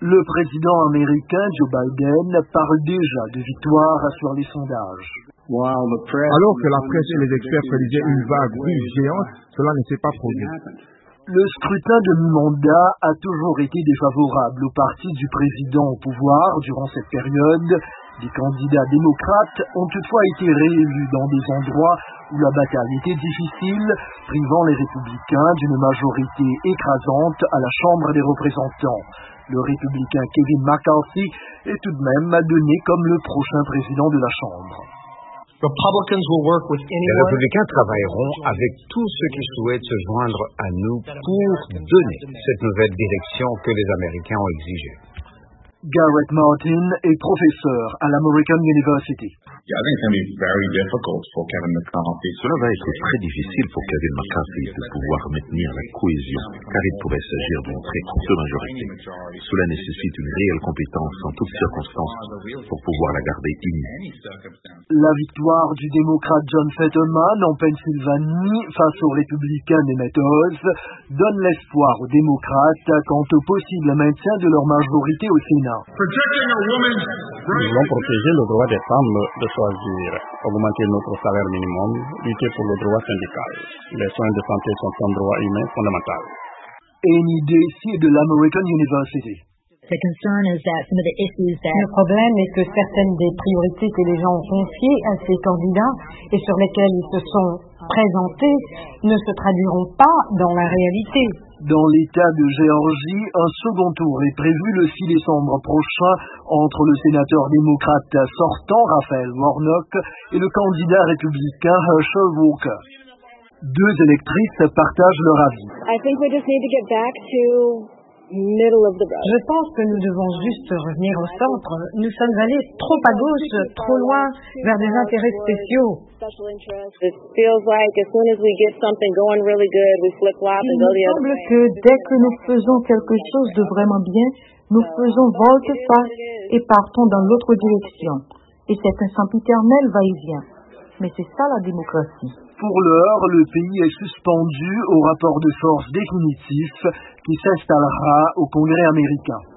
Le président américain Joe Biden parle déjà de victoire sur les sondages. Alors que la presse et les experts prédisaient une vague rouge géante, cela ne s'est pas produit. Le scrutin de mi-mandat a toujours été défavorable au parti du président au pouvoir durant cette période. Des candidats démocrates ont toutefois été réélus dans des endroits où la bataille était difficile, privant les républicains d'une majorité écrasante à la Chambre des représentants. Le républicain Kevin McCarthy est tout de même donné comme le prochain président de la Chambre. Les républicains travailleront avec tous ceux qui souhaitent se joindre à nous pour donner cette nouvelle direction que les Américains ont exigée. Garrett Martin est professeur à l'American University. Cela va être très difficile pour Kevin McCarthy de pouvoir maintenir la cohésion, car il pourrait s'agir d'une très courte majorité. Cela nécessite une réelle compétence en toutes circonstances pour pouvoir la garder unie. La victoire du démocrate John Fetterman en Pennsylvanie face aux républicains des Meadows donne l'espoir aux démocrates quant au possible maintien de leur majorité au Sénat. Nous voulons protéger le droit des femmes de choisir, augmenter notre salaire minimum, lutter pour le droit syndical. Les soins de santé sont un droit humain fondamental. Amy Daisy de l'American University. Le problème est que certaines des priorités que les gens ont confiées à ces candidats et sur lesquelles ils se sont présentés ne se traduiront pas dans la réalité. Dans l'État de Géorgie, un second tour est prévu le 6 décembre prochain entre le sénateur démocrate sortant, Raphaël Warnock, et le candidat républicain Herschel Walker. Deux électrices partagent leur avis. Je pense que nous devons juste revenir au centre. Nous sommes allés trop à gauche, trop loin, vers des intérêts spéciaux. Il me semble que dès que nous faisons quelque chose de vraiment bien, nous faisons volte-face et partons dans l'autre direction. Et c'est un sempiternel va-et-vient. Mais c'est ça la démocratie. Pour l'heure, le pays est suspendu au rapport de force définitif qui s'installera au Congrès américain.